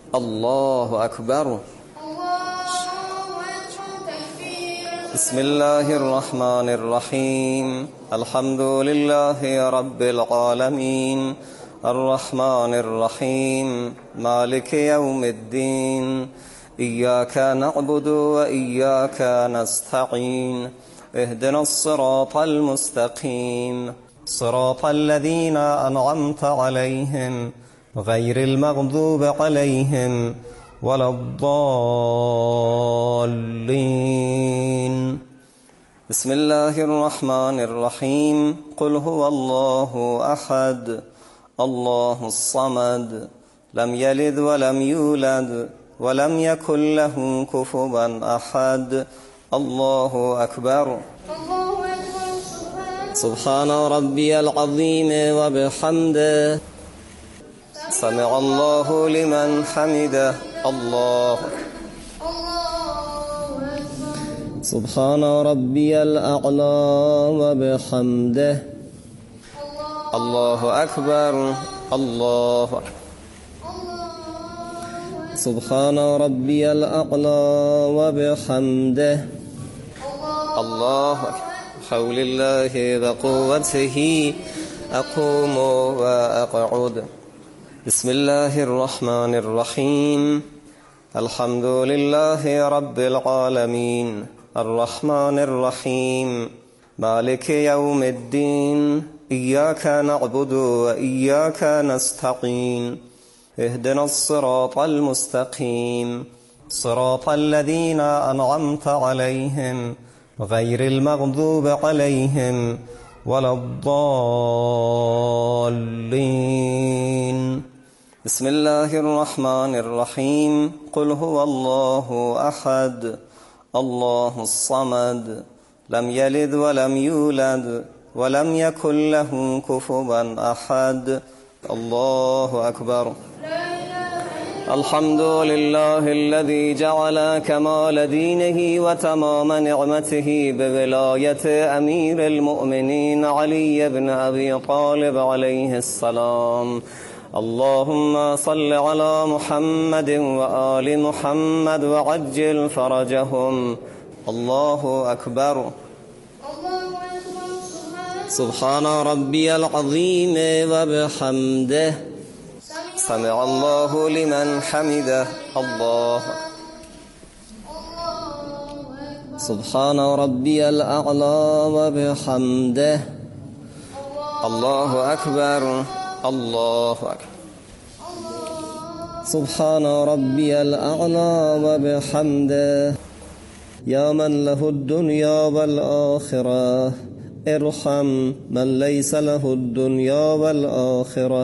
الله أكبر. بسم الله الرحمن الرحيم. الحمد لله رب العالمين، الرحمن الرحيم، مالك يوم الدين، إياك نعبد وإياك نستعين، اهدنا الصراط المستقيم، صراط الذين أنعمت عليهم غير المغضوب عليهم ولا الضالين. بسم الله الرحمن الرحيم. قل هو الله أحد الله الصمد لم يلد ولم يولد ولم يكن له كفوا أحد. الله أكبر. سبحان ربي العظيم وبحمده. سمع الله لمن حمده. الله. سبحان ربي الأعلى وبحمده. الله أكبر. الله. سبحان ربي الأعلى وبحمده. الله. حول الله وقوته أقوم وأقعد. بسم الله الرحمن الرحيم. الحمد لله رب العالمين، الرحمن الرحيم، مالك يوم الدين، إياك نعبد وإياك نستعين، اهدنا الصراط المستقيم، صراط الذين أنعمت عليهم غير المغضوب عليهم ولا الضالين. بسم الله الرحمن الرحيم. قل هو الله أحد الله الصمد لم يلد ولم يولد ولم يكن له كفوا أحد. الله أكبر. الحمد لله الذي جعل كمال دينه وتمام نعمته بولاية أمير المؤمنين علي بن أبي طالب عليه السلام. اللهم صل على محمد وآل محمد وعجل فرجهم. الله أكبر. سبحان ربي العظيم وبحمده. سمع الله لمن حمده. الله. سبحان ربي الأعلى وبحمده. الله أكبر. الله أكبر. سبحان ربي الأعلى وبحمده. يا من له الدنيا والآخرة ارحم من ليس له الدنيا والآخرة.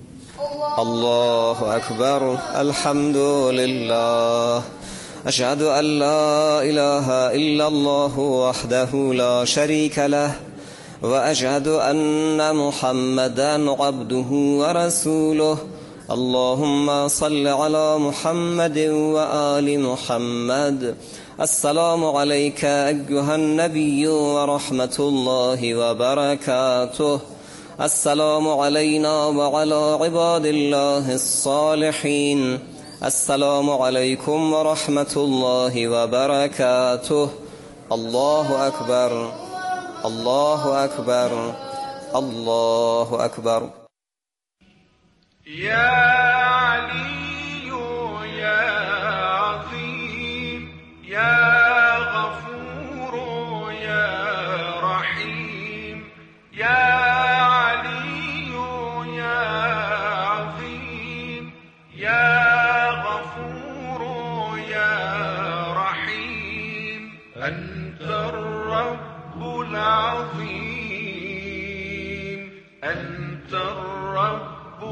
الله أكبر. الحمد لله. أشهد أن لا إله إلا الله وحده لا شريك له، وأشهد أن محمدا عبده ورسوله. اللهم صل على محمد وآل محمد. السلام عليك أيها النبي ورحمة الله وبركاته. السلام علينا وعلى عباد الله الصالحين. السلام عليكم ورحمة الله وبركاته. الله أكبر. الله أكبر. الله أكبر. يا علي يا عظيم يا غفور يا رحيم يا علي يا عظيم يا غفور يا رحيم. أنت الرب العظيم، أنت الرب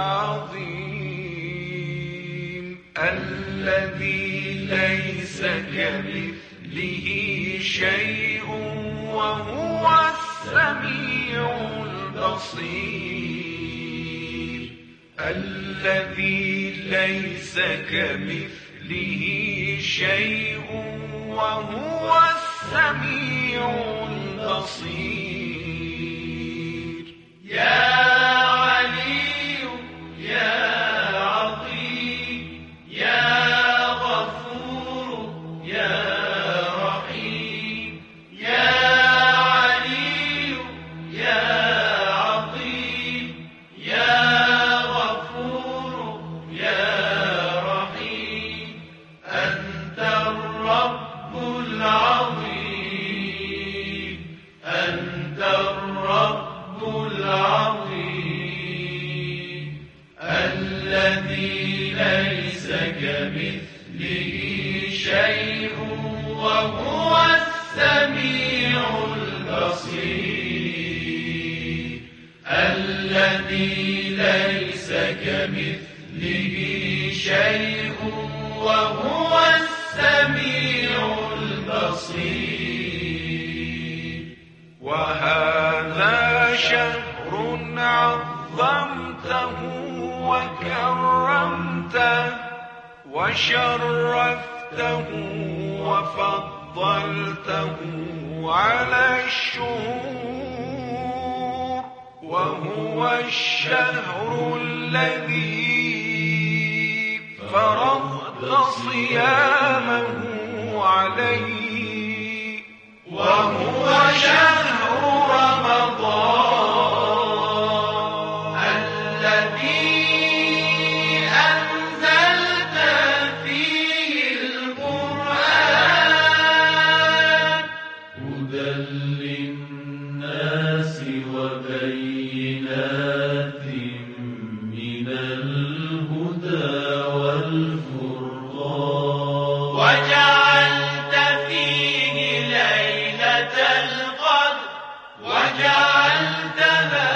العظيم، الذي ليس كمثله شيء وهو السميع البصير. الذي ليس كمثله شيء وهو السميع البصير. يا علي يا عظيم ليس كمثله شيء وهو السميع البصير الذي ليس كمثله شيء وهو السميع البصير وهذا شهر عظمته وكرمته وشرفته وفضلته على الشهور وهو الشهر الذي فرضت صيامه عليه وهو شهر رمضان الذي أنزلت فيه القرآن هدى للناس وبينات من الهدى والفرقان وجعلت فيه ليلة القدر وجعلتها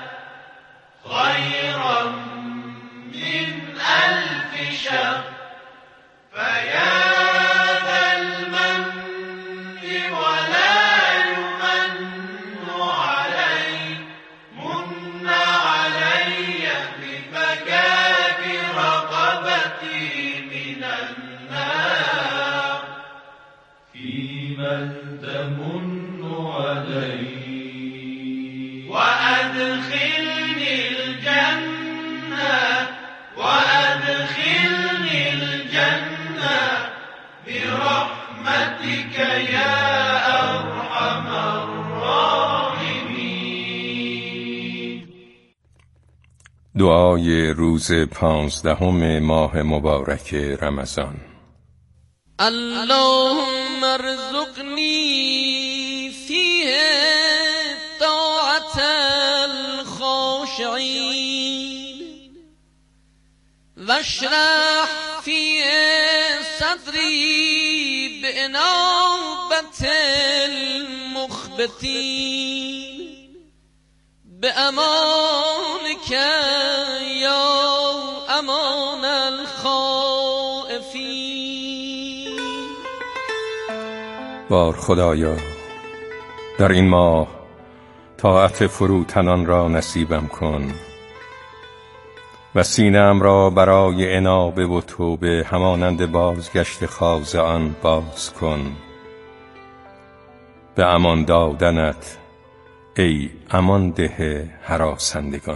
خيرا من 1000 شهر فيا ذا المن ولا يمن علي من علي بفكاك رقبتي من النار فيمن تمن علي وأدخلني الجنة وأدخلني الجنة برحمتك يا أرحم الراحمين. دعای روز 15 ماه مبارک رمضان. اللهم ارزقني فيه طاعة الخاشعين واشرح فيه صدري بإنابة المخبتين بأمانك يا أمان الخائفين. بار خدایا در این ماه طاعت فروتنان را نصیبم کن و سینه‌ام را برای انابه و توبه همانند بازگشت خاضعان باز کن. به امان دادنت ای امان ده هراسندگان.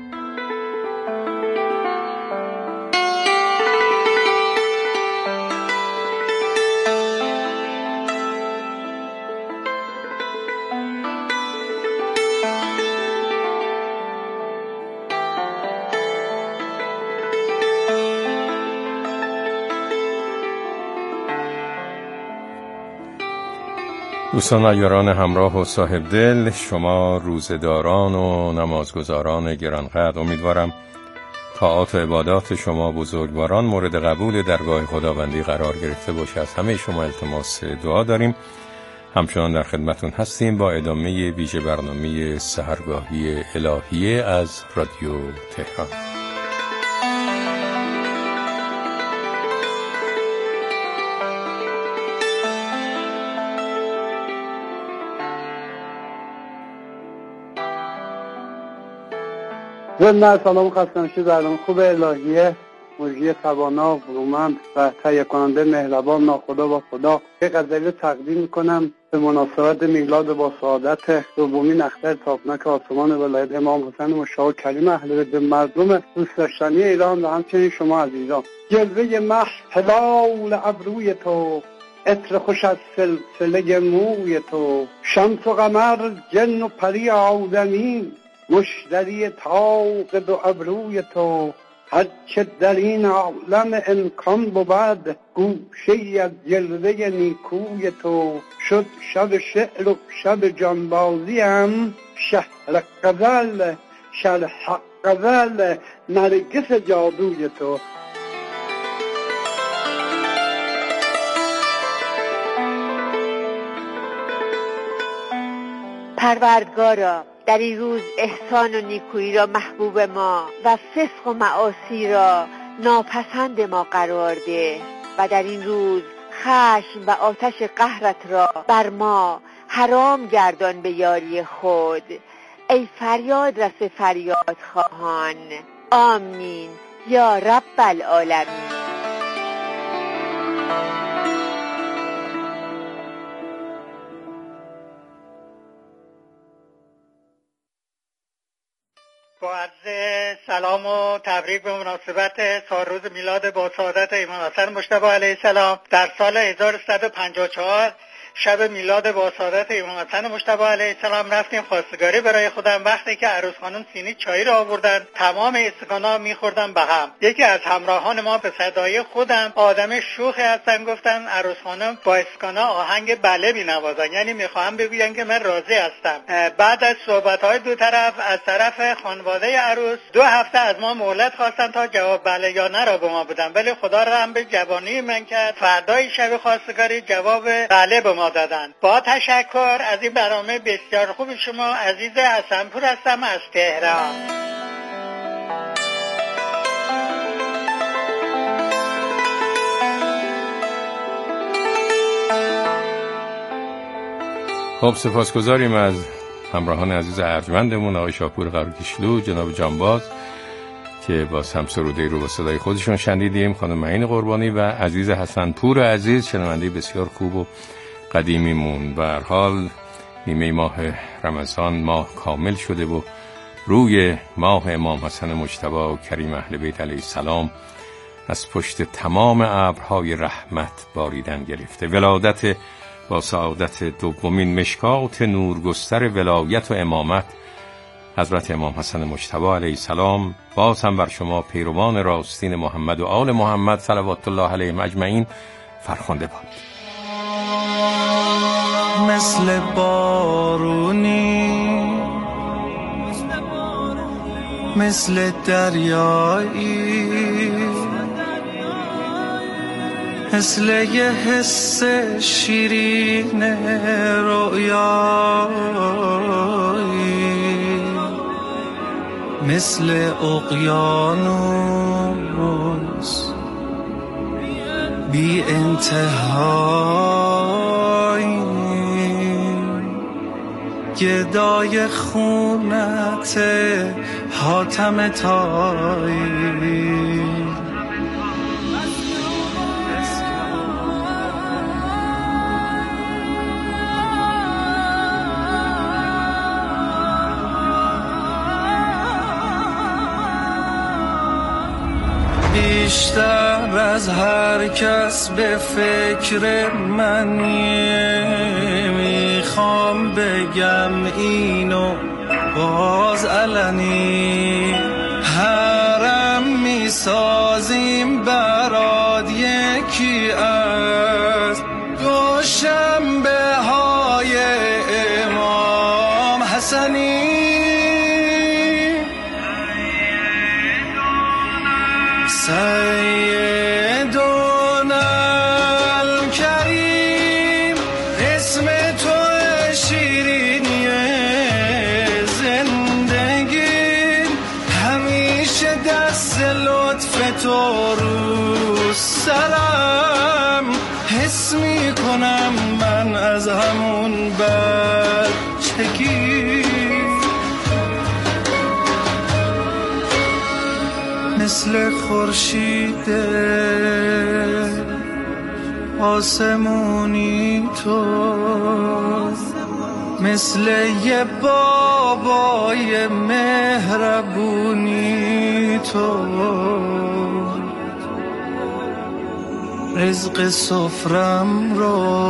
دوستان و یاران همراه و صاحب دل، شما روزداران و نمازگزاران گرانقدر، امیدوارم طاعات و عبادات شما بزرگواران مورد قبول درگاه خداوندی قرار گرفته باشه. از همه شما التماس دعا داریم. همچنان در خدمتون هستیم با ادامه ویژه برنامه سحرگاهی الهیه از رادیو تهران. ضمن سلام خستنشی برنامه خوب الهیه، مجری توانا، برومند و تهیه کننده مهربان ناخدا با خدا که غزلی تقدیم میکنم به مناسبت میلاد با سعادت دومین اختر تابناک آسمان ولایت امام حسین مشتاق کریم اهل بیت، مردم دوست داشتنی ایران و همچنین شما عزیزان. جلوه مه هلال ابروی تو، عطر خوش از سلسله موی تو، شمس و قمر جن و پری آدمی، مشتری طاق دو ابروی تو. هرچه در این عالم امکان بود، گوشه‌ای از جلوه نیکوی تو. شد شب شعر و شب جانبازی هم، شهر غزل شرح غزل نرگس جادوی تو. پروردگارا در این روز احسان و نیکویی را محبوب ما و فسق و معاصی را ناپسند ما قرار ده و در این روز خشم و آتش قهرت را بر ما حرام گردان به یاری خود. ای فریاد رس فریاد خواهان. آمین یا رب العالمین. با عرض سلام و تبریک به مناسبت سالروز میلاد با سعادت امام حسن مجتبی علیه السلام در سال 1154 شب میلاد با سعادت امام حسن مجتبی علیه السلام رفتیم خواستگاری برای خودم. وقتی که عروس خانم سینی چای را آوردن تمام استکانا میخوردن به هم. یکی از همراهان ما به صدای خودم آدم شوخی هستن گفتن عروس خانم با استکانا آهنگ بله مینوازن، یعنی میخواهم بگوین که من راضی هستم. بعد از صحبت‌های دو طرف از طرف خانواده عروس 2 هفته از ما مهلت خواستن تا جواب بله یا نه را به ما بدن، ولی خدا رحم به جوانی من کرد. فردای شب خواستگاری جواب بله به ما دادن. با تشکر از این برنامه بسیار خوب شما. عزیز حسنپور هستم از تهران. خب سپاسگزاریم از همراهان عزیز ارجمندمون، آقای شاپور قرارکشلو، جناب جانباز که باز هم سروده رو با صدای خودشون شنیدیم، خانم معین قربانی و عزیز حسنپور عزیز، شنونده بسیار خوب و قدیمیمون. به هر حال نیمه ماه رمضان ماه کامل شده و روی ماه امام حسن مجتبی کریم اهل بیت علیه السلام از پشت تمام ابرهای رحمت باریدن گرفته. ولادت با سعادت دومین مشکات نورگستر ولایت و امامت حضرت امام حسن مجتبی علیه السلام باز هم بر شما پیروان راستین محمد و آل محمد صلوات الله علیهم اجمعین فرخنده باد. مثل بارونی، مثل دریایی، مثل یه حس شیرین رویایی، مثل اقیانوس بی انتهای، گدای خونت حاتم تایی. بیشتر از هر کس به فکر منی، میخوام بگم اینو باز علنی، حرم میسازیم برات یکی از دوشنبه های امام حسنی. سیدون الکریم، اسم تو شیرینی زندگی، همیشه دست لطف تو رو سرم، حس می کنم من از همون بچگی. مثل خورشید آسمونی تو، مثل یه بابای مهربونی تو، رزق سفرم رو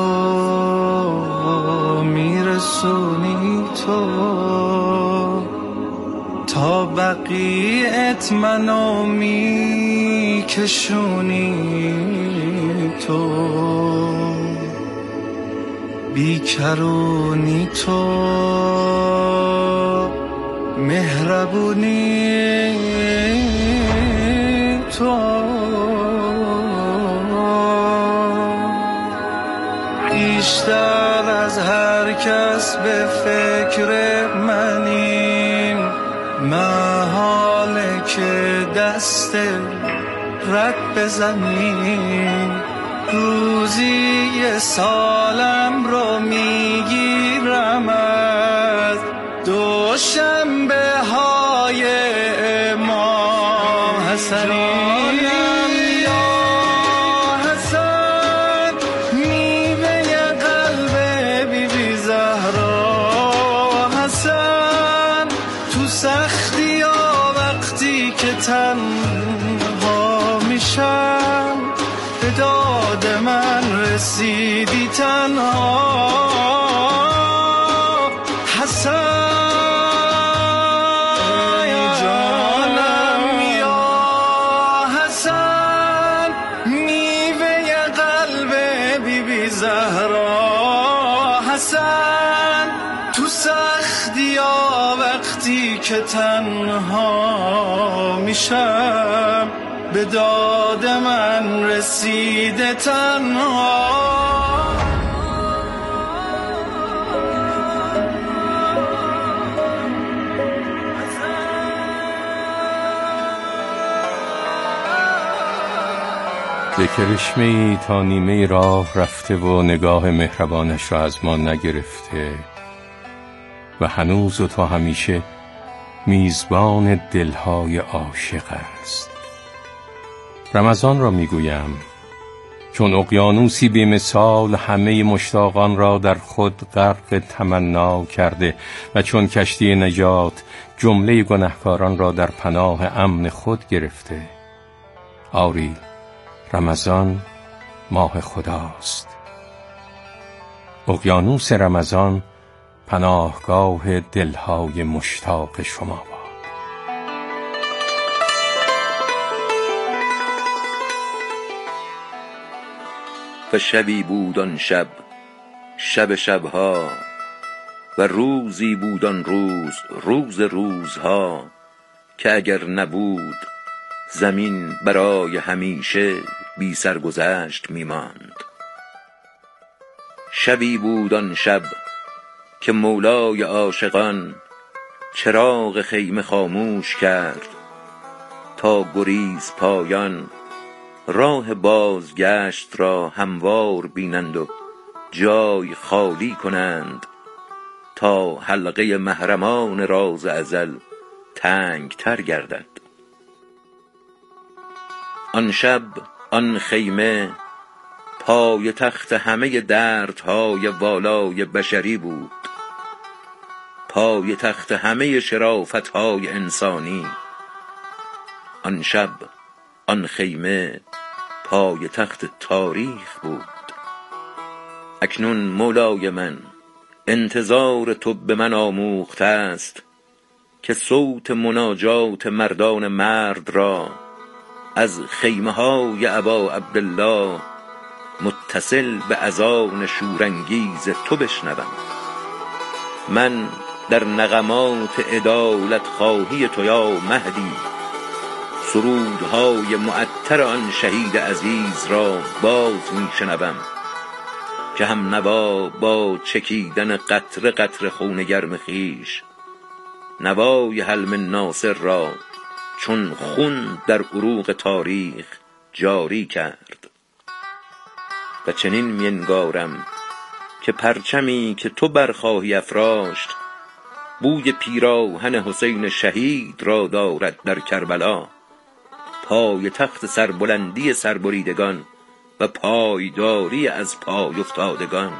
میرسونی تو، تا بقیت منو میکشونی تو، بیکرونی تو، مهربونی تو، بیشتر از هر هر کس به فکر منیم، محاله که دست رد بزنیم. روزی یه سالم رو میگیرم از دوشنبه های ما حسنیم. یا حسن میوه قلب بی بی زهرا، حسن تو سختی ها وقتی که تنها میشم، به داد من رسیدی تنها. حسن ای جانم، یا حسن میوه قلب بی بی زهرا، حسن تو سختی ها وقتی که تنها میشم، به داد من رسیده تنها. به کرشمه‌ای تا نیمه راه رفته و نگاه مهربانش را از ما نگرفته و هنوز و تا همیشه میزبان دلهای عاشق است. رمضان را میگویم چون اقیانوسی بی مثال همه مشتاقان را در خود غرق تمنا کرده و چون کشتی نجات جمله گناهکاران را در پناه امن خود گرفته. آری، رمضان ماه خداست. اقیانوس رمضان پناهگاه دلهای مشتاق شما باد. و شبی بود آن شب، شب شبها، و روزی بود آن روز، روز روزها، که اگر نبود زمین برای همیشه بی سرگذشت میماند. شبی بود آن شب که مولای عاشقان چراغ خیمه خاموش کرد تا گریز پایان راه بازگشت را هموار بینند و جای خالی کنند تا حلقه محرمان راز ازل تنگ تر گردد. آن شب آن خیمه پای تخت همه دردهای والای بشری بود، پای تخت همه شرافتهای انسانی. آن شب آن خیمه پای تخت تاریخ بود. اکنون مولای من انتظار تو به من آموخته است که صوت مناجات مردان مرد را از خیمه های ابا عبدالله متصل به اذان شورانگیز تو بشنوم. من در نغمات عدالت خواهی تو یا مهدی سرودهای معطر آن شهید عزیز را باز می شنوم که هم نوا با چکیدن قطره قطره خون گرم خیش نوای حلم ناصر را چون خون در عروق تاریخ جاری کرد. و چنین مینگارم که پرچمی که تو برخواهی افراشت بوی پیراهن حسین شهید را دارد در کربلا، پای تخت سربلندی سربریدگان و پایداری از پای افتادگان.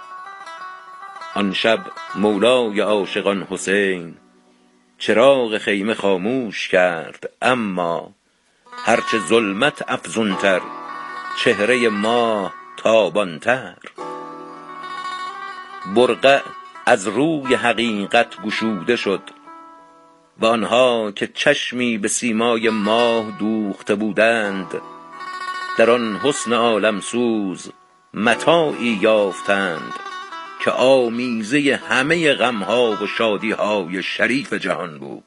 آن شب مولای عاشقان حسین چراغ خیمه خاموش کرد، اما هرچه ظلمت افزونتر چهره ماه تابانتر. برقع از روی حقیقت گشوده شد و آنها که چشمی به سیمای ماه دوخته بودند در آن حسن عالمسوز متاعی یافتند که آمیزه همه غمها و شادیهای شریف جهان بود.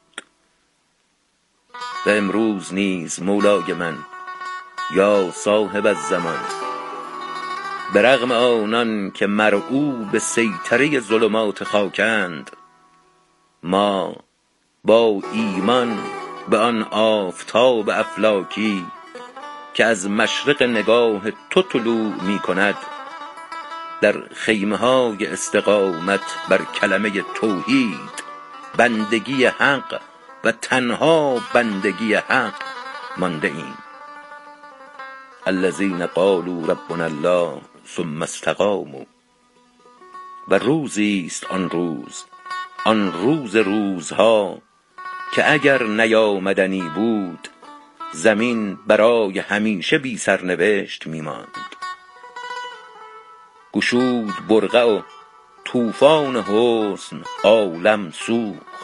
و امروز نیز مولای من یا صاحب الزمان به رغم آنان که مرعوب سیطره ظلمات خاکند، ما با ایمان به آن آفتاب افلاکی که از مشرق نگاه تو طلوع می کند در خیمه های استقامت بر کلمه توحید، بندگی حق و تنها بندگی حق مانده ایم. الذین قالوا ربنا الله ثم استقاموا. و روزی است آن روز روزها که اگر نیامدنی بود زمین برای همیشه بی سرنوشت میماند. گشود برقع و طوفان حسن عالم سوخت.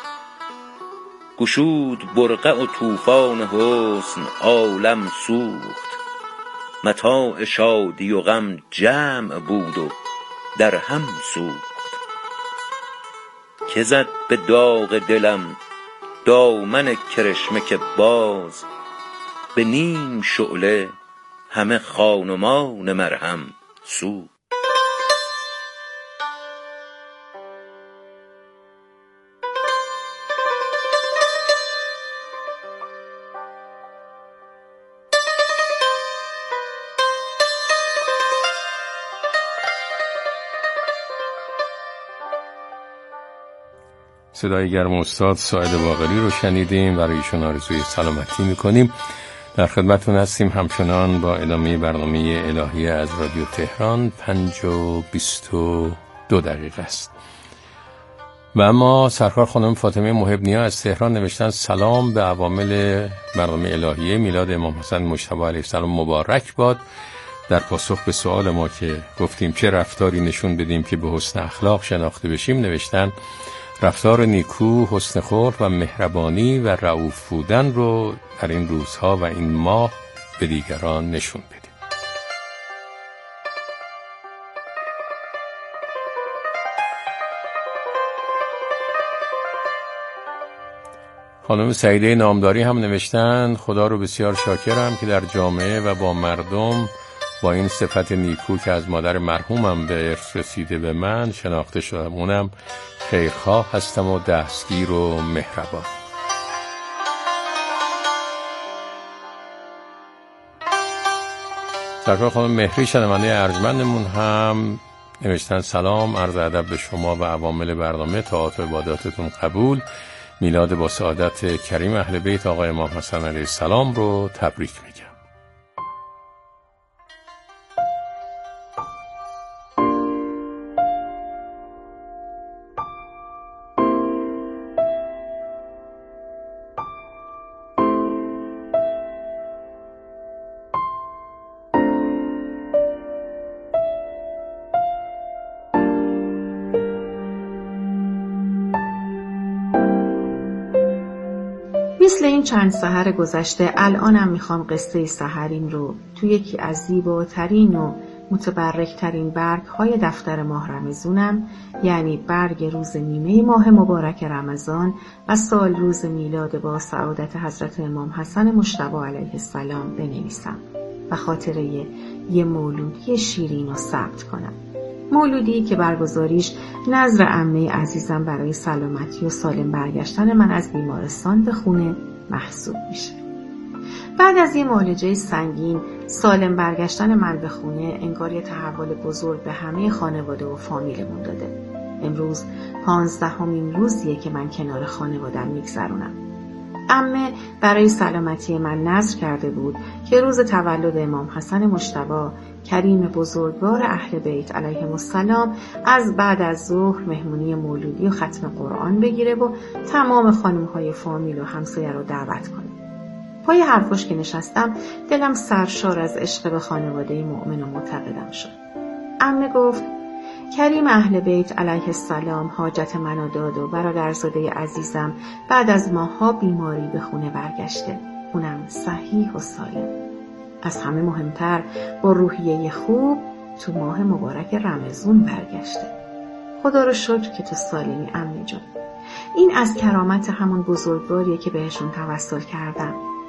گشود برقع و طوفان حسن عالم سوخت. متاع شادی و غم جمع بود و در هم سوخت. که زد به داغ دلم دامن کرشمه که باز، به نیم شعله همه خانمان مرهم سوخت. صدای گرم استاد ساعد باقری رو شنیدیم. برای ایشون آرزوی سلامتی میکنیم. در خدمتتون هستیم همچنان با ادامه برنامه الهیه از رادیو تهران. 5:22 است. و اما سرکار خانم فاطمه محب‌نیا از تهران نوشتن سلام به عوامل برنامه الهیه میلاد امام حسن مجتبی علیه السلام مبارک باد. در پاسخ به سوال ما که گفتیم چه رفتاری نشون بدیم که به حسن اخلاق شناخته بشیم، نوشتن رفتار نیکو، حسن خلق و مهربانی و رئوف بودن رو در این روزها و این ماه به دیگران نشون بدیم. خانم سعیده نامداری هم نوشتن خدا رو بسیار شاکرم که در جامعه و با مردم با این صفت نیکو که از مادر مرحومم به ارث رسیده به من شناخته شدم. اونم خیرخواه هستم و دستگیر و مهربان. سرکار خانم مهری شنونده ارجمندمون هم نوشتن سلام، عرض ادب به شما و عوامل برنامه، طاعات و عباداتتون قبول. میلاد با سعادت کریم اهل بیت آقای امام حسن علیه السلام رو تبریک میگم. مثل این چند سحر گذشته الانم میخوام قصه سحرین رو توی یکی از زیباترین و متبرکترین برگ‌های دفتر ماه رمضانم، یعنی برگ روز نیمه ماه مبارک رمضان و سال روز میلاد با سعادت حضرت امام حسن مجتبی علیه السلام بنویسم و خاطره یه مولودی شیرین رو ثبت کنم. مولودی که برگزاریش نظر عمه عزیزم برای سلامتی و سالم برگشتن من از بیمارستان به خونه محسوب میشه. بعد از یه معالجه سنگین، سالم برگشتن من به خونه انگار یه تحول بزرگ به همه خانواده و فامیلمون داده. امروز 15مین روزیه که من کنار خانواده‌ام میگذرونم. عمه برای سلامتی من نذر کرده بود که روز تولد امام حسن مجتبی کریم بزرگوار اهل بیت علیهم السلام از بعد از ظهر مهمونی مولودی و ختم قرآن بگیره و تمام خانم‌های فامیل و همسایه رو دعوت کنه. پای حرفش که نشستم دلم سرشار از عشق به خانواده مؤمن و معتقدم شد. عمه گفت کریم اهل بیت علیه السلام حاجت منو داد و برادرزاده عزیزم بعد از ماه‌ها بیماری به خونه برگشته، اونم صحیح و سالم. از همه مهمتر با روحیه خوب تو ماه مبارک رمضان برگشته. خدا رو شکر که تو سالمی عمه جان. این از کرامت همون بزرگواریه که بهشون توسل کردم.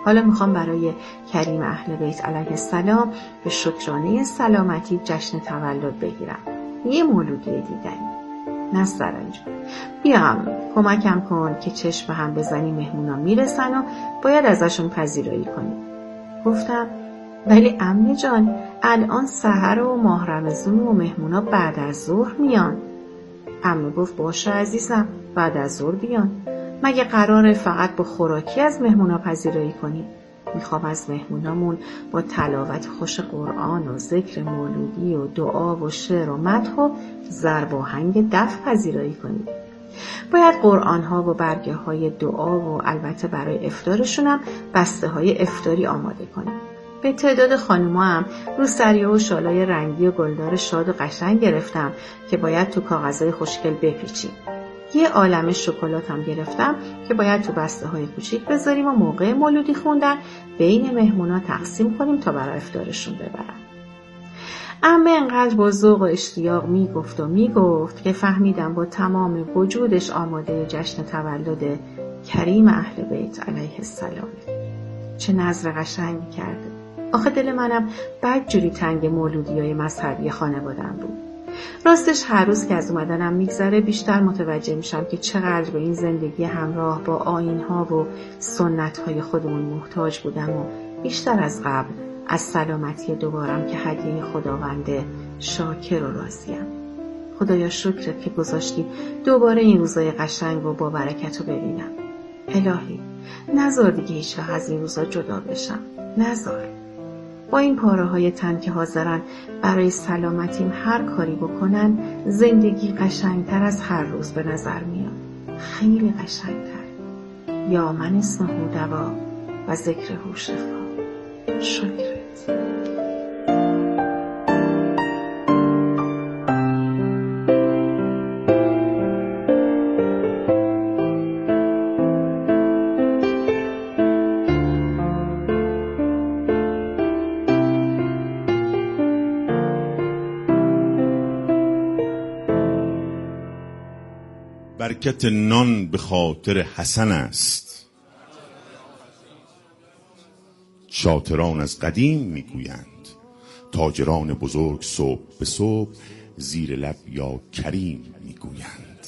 حالا میخوام برای کریم اهل بیت علیه السلام به شکرانه سلامتی جشن تولد بگیرم. یه مولودی دیگری. نسترن جون، بیا کمکم کن که چشم به هم بزنی، مهمونا میرسن و باید ازشون پذیرایی کنی. گفتم ولی عمه جان الان سحر و ماه رمضون و مهمونا بعد از ظهر میان. عمه گفت باشه عزیزم، بعد از ظهر بیان. مگه قراره فقط با خوراکی از مهمونا پذیرایی کنی؟ میخوام از مهمونامون با تلاوت خوش قرآن و ذکر مولودی و دعا و شعر و مدح و ضرب و آهنگ دف پذیرایی کنی. باید قرآن‌ها و برگه های دعا و البته برای افطارشونم بسته های افطاری آماده کنیم. به تعداد خانوما هم روسریه و شالای رنگی و گلدار شاد و قشنگ گرفتم که باید تو کاغذهای خوشگل بپیچیم. یه عالمه شکلات هم گرفتم که باید تو بسته های کوچیک بذاریم و موقع مولودی خوندن بین مهمونا تقسیم کنیم تا برای افطارشون ببرن. عمه انقدر با ذوق و اشتیاق میگفت که فهمیدم با تمام وجودش آماده جشن تولد کریم اهل بیت علیه السلام. چه نظر قشنگی کرده. آخه دل منم بدجوری تنگ مولودیای مذهبی خانواده‌ام بود. راستش هر روز که از اومدنم میگذره بیشتر متوجه میشم که چقدر به این زندگی همراه با آیین‌ها و سنت‌های خودمون محتاج بودم و بیشتر از قبل از سلامتی دوبارم که هدیه خداونده شاکر و راضیم. خدایا شکرت که گذاشتی دوباره این روزای قشنگ و با برکت رو ببینم. الهی نذار دیگه هیچ وقت از این روزا جدا بشم. نذار. با این پاره های تن که حاضرن برای سلامتیم هر کاری بکنن زندگی قشنگتر از هر روز به نظر میاد. خیلی قشنگتر. یا من اسمه دوا و ذکر شفا. شکرت. برکت نان به خاطر حسن است. شاطران از قدیم میگویند تاجران بزرگ صبح به صبح زیر لب یا کریم میگویند.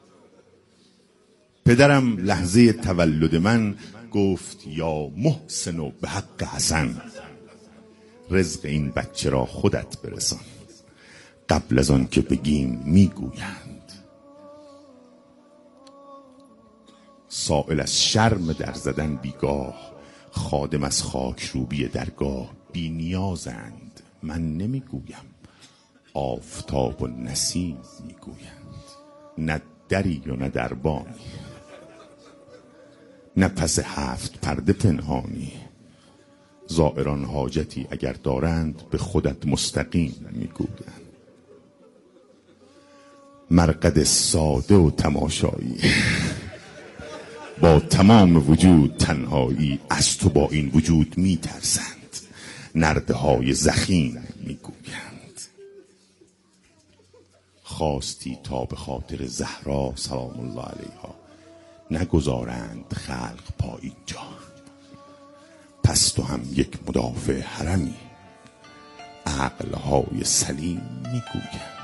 پدرم لحظه تولد من گفت یا محسن و به حق حسن، رزق این بچه را خودت برسان قبل از آن که بگیم میگویند. سائل از شرم در زدن بیگاه، خادم از خاک روبی درگاه بی نیازند. من نمیگویم آفتاب و نسیم میگویند. نه دری و نه دربانی، نه پس 7 پرده پنهانی. زائران حاجتی اگر دارند به خودت مستقیم میگویند. مرقد ساده و تماشایی با تمام وجود تنهایی از تو با این وجود میترسند. نرده های زخیم میگویند. خواستی تا به خاطر زهرا سلام الله علیها نگذارند خلق پا اینجا، پس تو هم یک مدافع حرمی عقلهای سلیم میگویند.